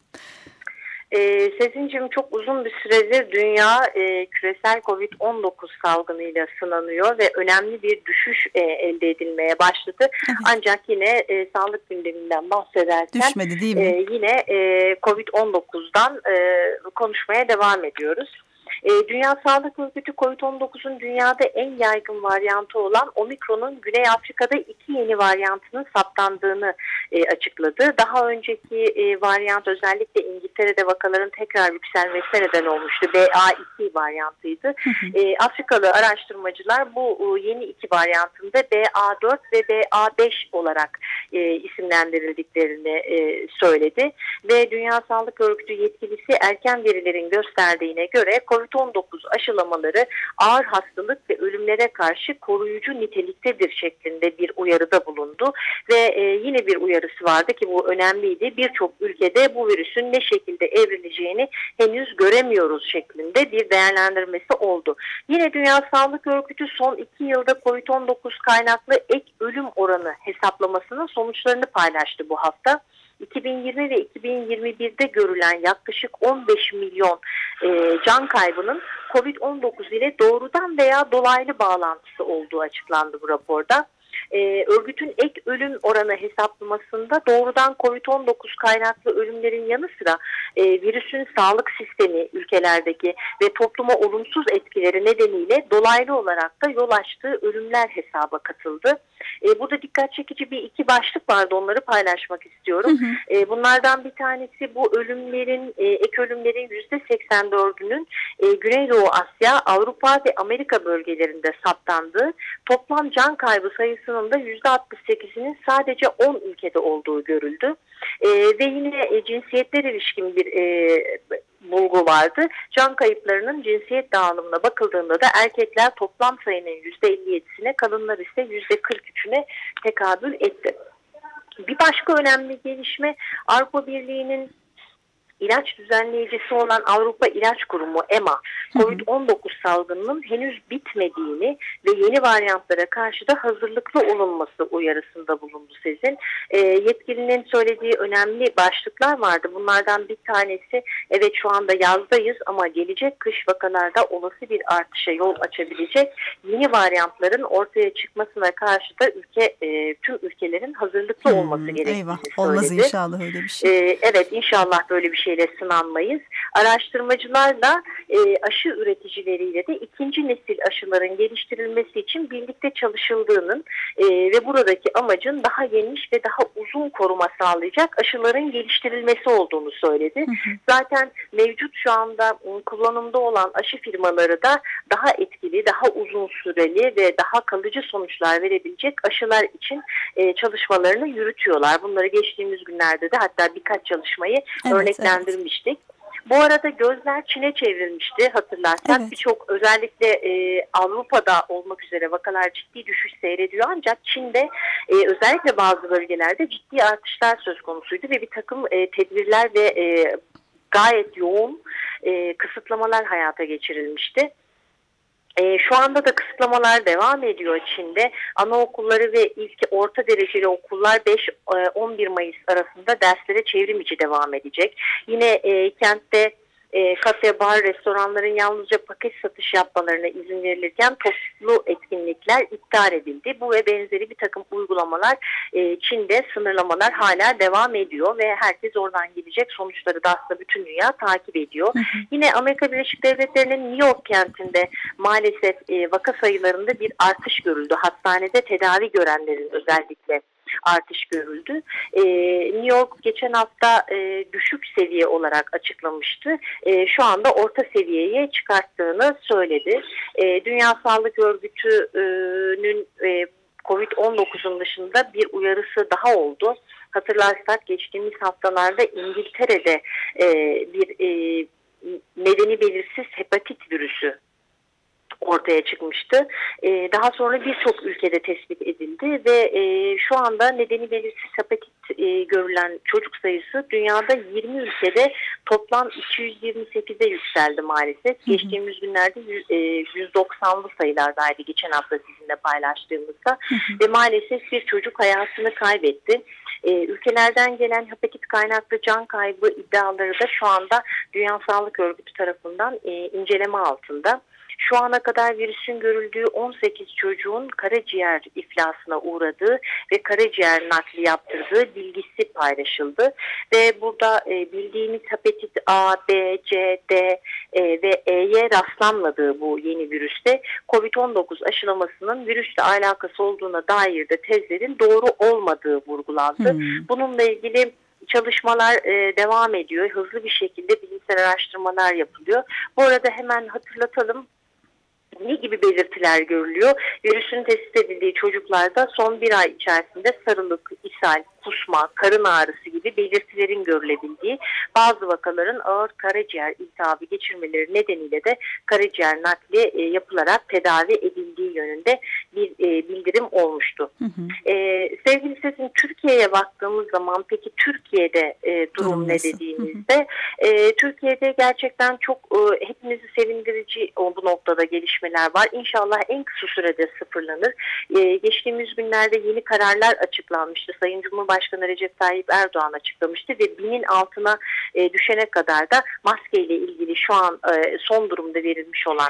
Ee, Sezincim, çok uzun bir süredir dünya e, küresel kovid on dokuz salgınıyla sınanıyor ve önemli bir düşüş e, elde edilmeye başladı. Evet. Ancak yine e, sağlık gündeminden bahsederken düşmedi, değil mi? E, yine e, kovid on dokuzdan e, konuşmaya devam ediyoruz. E, Dünya Sağlık Örgütü kovid on dokuzun dünyada en yaygın varyantı olan Omikron'un Güney Afrika'da iki yeni varyantının saptandığını e, açıkladı. Daha önceki e, varyant özellikle İngiltere'de vakaların tekrar yükselmesine neden olmuştu. B A iki varyantıydı. Hı hı. E, Afrikalı araştırmacılar bu e, yeni iki varyantında B A dört ve B A beş olarak e, isimlendirildiklerini e, söyledi. Ve Dünya Sağlık Örgütü yetkilisi erken verilerin gösterdiğine göre kovid on dokuz aşılamaları ağır hastalık ve ölümlere karşı koruyucu niteliktedir şeklinde bir uyarıda bulundu. Ve e, yine bir uyarısı vardı ki bu önemliydi. Birçok ülkede bu virüsün ne şekilde evrileceğini henüz göremiyoruz şeklinde bir değerlendirmesi oldu. Yine Dünya Sağlık Örgütü son iki yılda kovid on dokuz kaynaklı ek ölüm oranı hesaplamasının sonuçlarını paylaştı bu hafta. iki bin yirmi ve iki bin yirmi birde görülen yaklaşık on beş milyon e, can kaybının kovid on dokuz ile doğrudan veya dolaylı bağlantısı olduğu açıklandı bu raporda. Ee, örgütün ek ölüm oranı hesaplamasında doğrudan kovid on dokuz kaynaklı ölümlerin yanı sıra e, virüsün sağlık sistemi ülkelerdeki ve topluma olumsuz etkileri nedeniyle dolaylı olarak da yol açtığı ölümler hesaba katıldı. E, burada dikkat çekici bir iki başlık vardı, onları paylaşmak istiyorum. Hı hı. E, bunlardan bir tanesi bu ölümlerin, e, ek ölümlerin yüzde seksen dördünün e, Güneydoğu Asya, Avrupa ve Amerika bölgelerinde saptandığı, toplam can kaybı sayısının da yüzde altmış sekizinin sadece on ülkede olduğu görüldü. E, ve yine e, cinsiyetler ilişkin bir e, bulgu vardı. Can kayıplarının cinsiyet dağılımına bakıldığında da erkekler toplam sayının yüzde elli yedisine, kadınlar ise yüzde kırk üçüne tekabül etti. Bir başka önemli gelişme, Avrupa Birliği'nin İlaç düzenleyicisi olan Avrupa İlaç Kurumu E M A, kovid on dokuz salgınının henüz bitmediğini ve yeni varyantlara karşı da hazırlıklı olunması uyarısında bulundu Sezin. E, yetkilinin söylediği önemli başlıklar vardı. Bunlardan bir tanesi, evet şu anda yazdayız ama gelecek kış vakalarda olası bir artışa yol açabilecek yeni varyantların ortaya çıkmasına karşı da ülke e, tüm ülkelerin hazırlıklı olması hmm, gerektiğini eyvah, söyledi. Olmaz inşallah öyle bir şey. E, evet inşallah böyle bir şey şeyle sınanmayız. Araştırmacılarla e, aşı üreticileriyle de ikinci nesil aşıların geliştirilmesi için birlikte çalışıldığının e, ve buradaki amacın daha geniş ve daha uzun koruma sağlayacak aşıların geliştirilmesi olduğunu söyledi. Hı hı. Zaten mevcut şu anda kullanımda olan aşı firmaları da daha etkili, daha uzun süreli ve daha kalıcı sonuçlar verebilecek aşılar için e, çalışmalarını yürütüyorlar. Bunları geçtiğimiz günlerde de hatta birkaç çalışmayı evet, örneklendirmiştik. Evet. Bu arada gözler Çin'e çevrilmişti hatırlarsak. Evet. Birçok özellikle e, Avrupa'da olmak üzere vakalar ciddi düşüş seyrediyor ancak Çin'de e, özellikle bazı bölgelerde ciddi artışlar söz konusuydu ve bir takım e, tedbirler ve e, gayet yoğun e, kısıtlamalar hayata geçirilmişti. E, şu anda da kısıtlamalar devam ediyor Çin'de. Anaokulları ve ilk orta dereceli okullar beş on bir Mayıs arasında derslere çevrim içi devam edecek. Yine e, kentte e, kafe, bar, restoranların yalnızca paket satış yapmalarına izin verilirken toplu etkinlikler iptal edildi. Bu ve benzeri bir takım uygulamalar e, Çin'de sınırlamalar hala devam ediyor ve herkes oradan gelecek sonuçları da aslında bütün dünya takip ediyor. Hı hı. Yine Amerika Birleşik Devletleri'nin New York kentinde maalesef e, vaka sayılarında bir artış görüldü. Hastanede tedavi görenlerin özellikle artış görüldü. Ee, New York geçen hafta e, düşük seviye olarak açıklamıştı. E, şu anda orta seviyeye çıkarttığını söyledi. E, Dünya Sağlık Örgütü'nün e, kovid on dokuzun dışında bir uyarısı daha oldu. Hatırlarsak geçtiğimiz haftalarda İngiltere'de e, bir e, nedeni belirsiz hepatit virüsü ortaya çıkmıştı. Ee, daha sonra birçok ülkede tespit edildi ve e, şu anda nedeni belirsiz hepatit e, görülen çocuk sayısı dünyada yirmi ülkede toplam iki yüz yirmi sekize yükseldi maalesef. Hı hı. Geçtiğimiz günlerde yüz doksanlı sayılardaydı geçen hafta sizinle paylaştığımızda. Hı hı. Ve maalesef bir çocuk hayatını kaybetti. Ee, ülkelerden gelen hepatit kaynaklı can kaybı iddiaları da şu anda Dünya Sağlık Örgütü tarafından e, inceleme altında. Şu ana kadar virüsün görüldüğü on sekiz çocuğun karaciğer iflasına uğradığı ve karaciğer nakli yaptırdığı bilgisi paylaşıldı. Ve burada e, bildiğimiz hepatit A, B, C, D e, ve E'ye rastlanmadığı bu yeni virüste kovid on dokuz aşılamasının virüsle alakası olduğuna dair de tezlerin doğru olmadığı vurgulandı. Hmm. Bununla ilgili çalışmalar e, devam ediyor. Hızlı bir şekilde bilimsel araştırmalar yapılıyor. Bu arada hemen hatırlatalım. Ne gibi belirtiler görülüyor? Virüsün tespit edildiği çocuklarda son bir ay içerisinde sarılık, ishal, kusma, karın ağrısı gibi belirtilerin görülebildiği, bazı vakaların ağır karaciğer iltihabı geçirmeleri nedeniyle de karaciğer nakli e, yapılarak tedavi edildiği yönünde bir e, bildirim olmuştu. Hı hı. E, sevgili Sesin, Türkiye'ye baktığımız zaman peki Türkiye'de e, durum, durum ne dediğimizde hı hı. E, Türkiye'de gerçekten çok e, hepimizi sevindirici o, bu noktada gelişmeler var. İnşallah en kısa sürede sıfırlanır. Ee, geçtiğimiz günlerde yeni kararlar açıklanmıştı. Sayın Cumhurbaşkanı Recep Tayyip Erdoğan açıklamıştı ve binin altına e, düşene kadar da maskeyle ilgili şu an e, son durumda verilmiş olan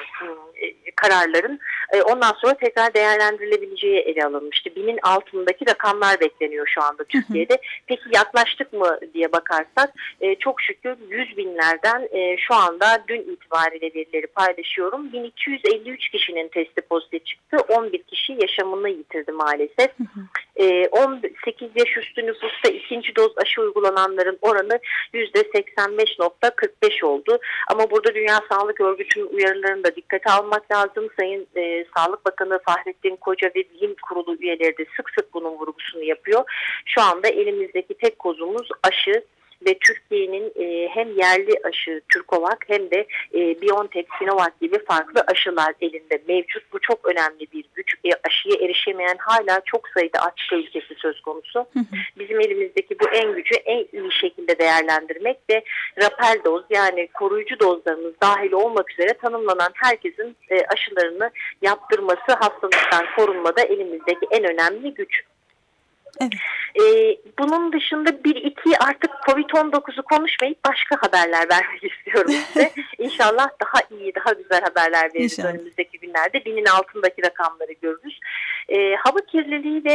e, kararların e, ondan sonra tekrar değerlendirilebileceği ele alınmıştı. Binin altındaki rakamlar bekleniyor şu anda Türkiye'de. Hı hı. Peki yaklaştık mı diye bakarsak e, çok şükür yüz binlerden e, şu anda dün itibariyle verileri paylaşıyorum. bin iki yüz elli üç kişinin testi pozitif çıktı. on bir kişi yaşamını yitirdi maalesef. Hı hı. E, on sekiz yaş üstü nüfusta ikinci doz aşı uygulananların oranı yüzde seksen beş nokta kırk beş oldu. Ama burada Dünya Sağlık Örgütü'nün uyarılarını da dikkate almak lazım. Sayın e, Sağlık Bakanı Fahrettin Koca ve Bilim Kurulu üyeleri de sık sık bunun vurgusunu yapıyor. Şu anda elimizdeki tek kozumuz aşı. Ve Türkiye'nin e, hem yerli aşı Türkovak hem de e, BioNTech, Sinovac gibi farklı aşılar elinde mevcut. Bu çok önemli bir güç. E, aşıya erişemeyen hala çok sayıda Afrika ülkesi söz konusu. Bizim elimizdeki bu en gücü en iyi şekilde değerlendirmek ve rapel doz, yani koruyucu dozlarımız dahil olmak üzere tanımlanan herkesin e, aşılarını yaptırması, hastalıktan korunmada elimizdeki en önemli güç. Evet. Ee, bunun dışında bir iki artık kovid on dokuzu konuşmayıp başka haberler vermek istiyorum size. İnşallah daha iyi, daha güzel haberler veririz önümüzdeki günlerde. Binin altındaki rakamları görürüz. Ee, hava kirliliği ve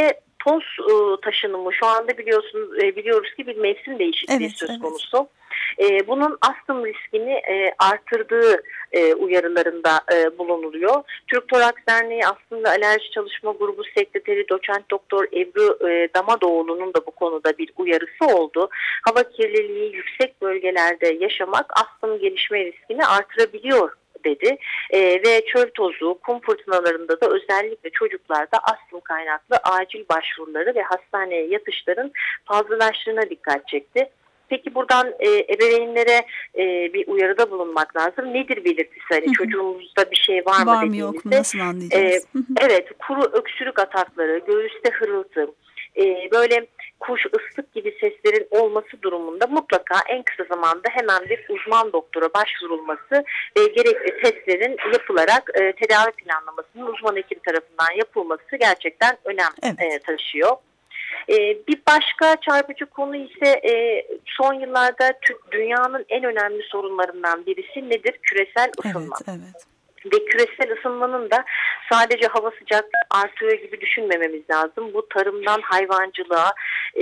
toz e, taşınımı şu anda biliyorsunuz e, biliyoruz ki bir mevsim değişikliği Evet, söz evet. konusu. E, bunun astım riskini e, artırdığı e, uyarılarında e, bulunuluyor. Türk Toraks Derneği aslında alerji çalışma grubu sekreteri doçent doktor Ebru e, Damadoğlu'nun da bu konuda bir uyarısı oldu. Hava kirliliği yüksek bölgelerde yaşamak astım gelişme riskini artırabiliyor dedi. E, ve çöl tozu, kum fırtınalarında da özellikle çocuklarda astım kaynaklı acil başvuruları ve hastaneye yatışların fazlalaştığına dikkat çekti. Peki buradan e, ebeveynlere e, bir uyarıda bulunmak lazım. Nedir belirtisi? Hani çocuğumuzda bir şey var mı Var mı dediğimizde? yok mu? Nasıl anlayacağız? E, evet, kuru öksürük atakları, göğüste hırıltı, e, böyle kuş, ıslık gibi seslerin olması durumunda mutlaka en kısa zamanda hemen bir uzman doktora başvurulması ve gerekli testlerin yapılarak e, tedavi planlamasının uzman hekim tarafından yapılması gerçekten önem Evet. e, taşıyor. Ee, bir başka çarpıcı konu ise e, son yıllarda Türk dünyanın en önemli sorunlarından birisi nedir? Küresel ısınma. Evet, evet. Ve küresel ısınmanın da sadece hava sıcaklığı artıyor gibi düşünmememiz lazım. Bu tarımdan hayvancılığa, e,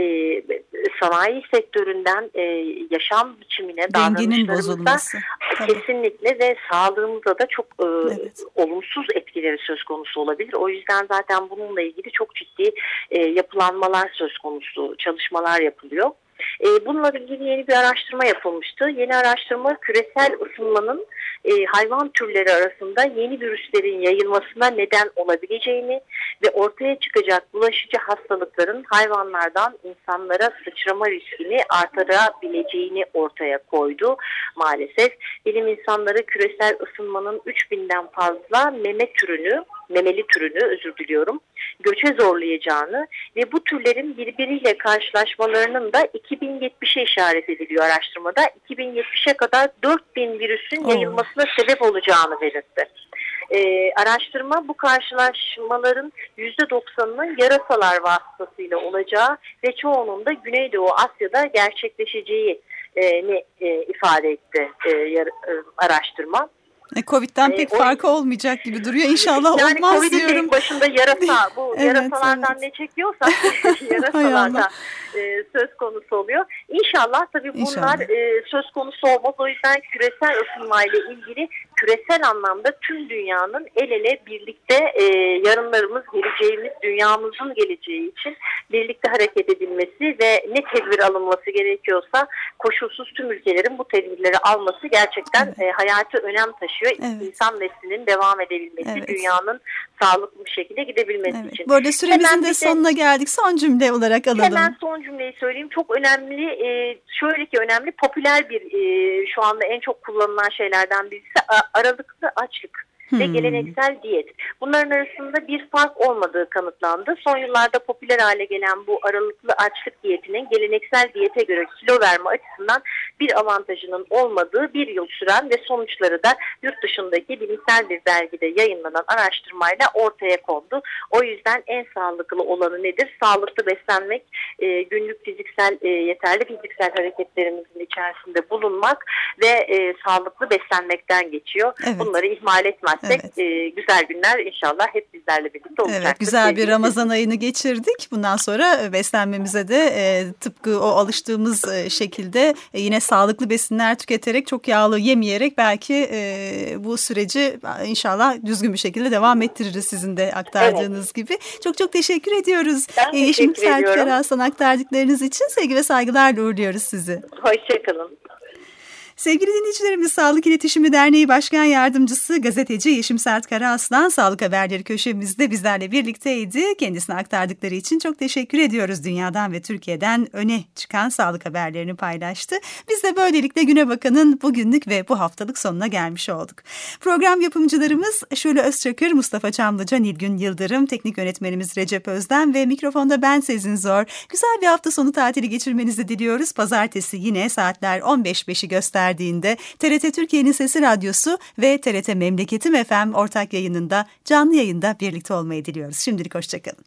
sanayi sektöründen e, yaşam biçimine, Dengenin davranışlarımıza bozulması. Tabii. kesinlikle ve sağlığımıza da çok e, Evet. olumsuz etkileri söz konusu olabilir. O yüzden zaten bununla ilgili çok ciddi e, yapılanmalar söz konusu, çalışmalar yapılıyor. E, bununla ilgili yeni bir araştırma yapılmıştı. Yeni araştırma küresel ısınmanın e, hayvan türleri arasında yeni virüslerin yayılmasına neden olabileceğini ve ortaya çıkacak bulaşıcı hastalıkların hayvanlardan insanlara sıçrama riskini artırabileceğini ortaya koydu. Maalesef bilim insanları küresel ısınmanın üç binden fazla meme türünü, memeli türünü özür diliyorum, göçe zorlayacağını ve bu türlerin birbiriyle karşılaşmalarının da iki bin yetmişe işaret ediliyor araştırmada. iki bin yetmişe kadar dört bin virüsün yayılmasına sebep olacağını belirtti. Ee, araştırma bu karşılaşmaların yüzde doksanının yarasalar vasıtasıyla olacağı ve çoğunun da Güneydoğu Asya'da gerçekleşeceği e, ne e, ifade etti e, yar, e, araştırma. Covid'den Ee, pek o, farkı olmayacak gibi duruyor. İnşallah yani olmaz Covid'in diyorum. başında yarasa, bu Evet, yarasalardan evet. ne çekiyorsak yarasalardan e, söz konusu oluyor. İnşallah tabii bunlar İnşallah. e, söz konusu olmaz. O yüzden küresel ısınmayla ilgili küresel anlamda tüm dünyanın el ele birlikte e, yarınlarımız, geleceğimiz, dünyamızın geleceği için birlikte hareket edilmesi ve ne tedbir alınması gerekiyorsa koşulsuz tüm ülkelerin bu tedbirleri alması gerçekten Evet. e, hayati önem taşıyor. Evet. İnsan neslinin devam edebilmesi, Evet. dünyanın sağlıklı bir şekilde gidebilmesi Evet. için. Bu arada süremizin Hemen de bir sonuna geldik. Son cümle olarak alalım. Hemen son cümleyi söyleyeyim. Çok önemli, e, şöyle ki önemli, popüler bir e, şu anda en çok kullanılan şeylerden birisi a- aralıklı açlık ve Hmm. geleneksel diyet. Bunların arasında bir fark olmadığı kanıtlandı. Son yıllarda popüler hale gelen bu aralıklı açlık diyetinin geleneksel diyete göre kilo verme açısından bir avantajının olmadığı bir yıl süren ve sonuçları da yurt dışındaki bilimsel bir dergide yayınlanan araştırmayla ortaya kondu. O yüzden en sağlıklı olanı nedir? Sağlıklı beslenmek, e, günlük fiziksel e, yeterli fiziksel hareketlerimizin içerisinde bulunmak ve e, sağlıklı beslenmekten geçiyor. Evet. Bunları ihmal etmezsek Evet. e, güzel günler inşallah hep bizlerle birlikte olacaktır. Evet, güzel bir Sevgili Ramazan ayını geçirdik. Bundan sonra beslenmemize de e, tıpkı o alıştığımız e, şekilde e, yine sağlıklı besinler tüketerek, çok yağlı yemeyerek belki e, bu süreci e, inşallah düzgün bir şekilde devam ettiririz sizin de aktardığınız evet. gibi. Çok çok teşekkür ediyoruz. Ben teşekkür Yeşim Sert ediyorum. Karahasan aktardıklarınız için sevgi ve saygılarla uğurluyoruz sizi. Hoşçakalın. Sevgili dinleyicilerimiz, Sağlık İletişimi Derneği Başkan Yardımcısı Gazeteci Yeşim Sert Karaaslan Sağlık Haberleri köşemizde bizlerle birlikteydi. Kendisine aktardıkları için çok teşekkür ediyoruz. Dünyadan ve Türkiye'den öne çıkan sağlık haberlerini paylaştı. Biz de böylelikle Güne Bakan'ın bugünlük ve bu haftalık sonuna gelmiş olduk. Program yapımcılarımız Şule Özçakır, Mustafa Çamlıca, Nilgün Yıldırım, teknik yönetmenimiz Recep Özden ve mikrofonda ben Sezin Zor. Güzel bir hafta sonu tatili geçirmenizi diliyoruz. Pazartesi yine saatler on beş beşi gösterdiğinde T R T Türkiye'nin Sesi Radyosu ve T R T Memleketim F M ortak yayınında canlı yayında birlikte olmayı diliyoruz. Şimdilik hoşçakalın.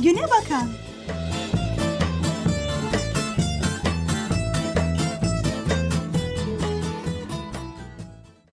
Güne bakan.